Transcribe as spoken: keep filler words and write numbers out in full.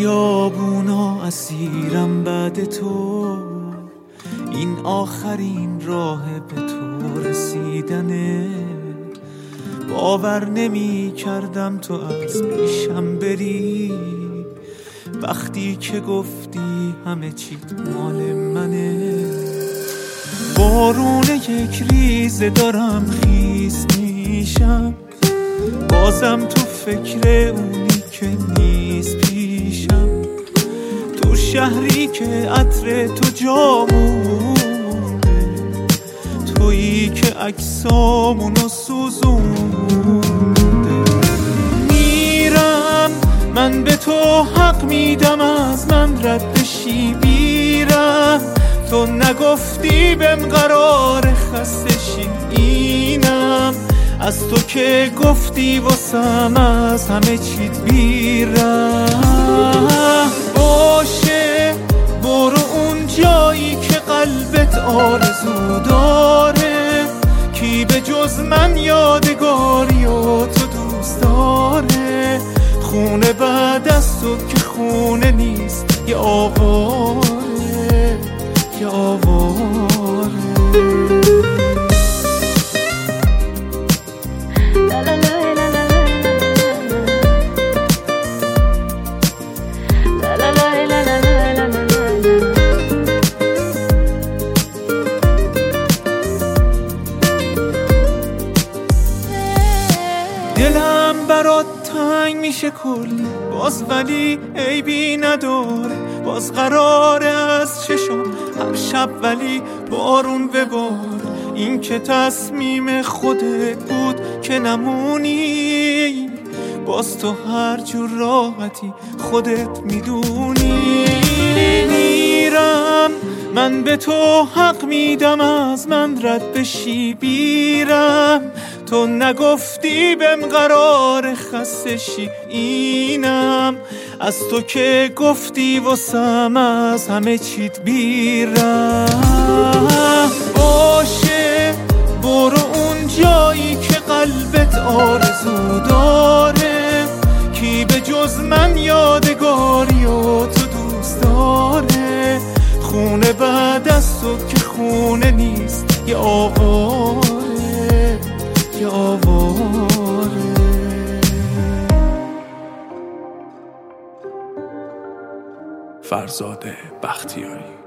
خیابونا اسیرم بعد تو، این آخرین راه به تو رسیدنه. باور نمی کردم تو از پیشم بری، وقتی که گفتی همه چیت مال منه. بارون یک ریزه دارم خیس میشم، بازم تو فکر اونی که نیست پیشم. تو شهری که عطر تو جامونه، تویی که عکسامونو سوزونده. میرم من به تو حق میدم، از من رد بشی بیرم. تو نگفتی بهم قرار خسته شی، اینم از تو که گفتی واسم از همه چیت بیرم. باشه برو اون جایی که قلبت آرزو داره، کی به جز من یادگاری و تو دوست داره. خونه بعد از تو که خونه نیست، یه آواره یه آواره. دلم برات تنگ میشه کلی باز، ولی عیبی نداره. باز قراره از چشم هر شب ولی بارون ببار. این که تصمیم خودت بود که نمونی، باز تو هر جور راحتی خودت میدونی. میرم من به تو حق میدم، از من رد بشی بیرم. تو نگفتی بهم قرار خسته شی، اینم از تو که گفتی واسم از همه چیت بیرم. باشه برو اون جایی که قلبت آرزو داره، کی به جز من یادگاری و تو دوست داره. خونه بعد از تو که خونه نیست، یه آواره یه آواره. فرزاد بختیاری.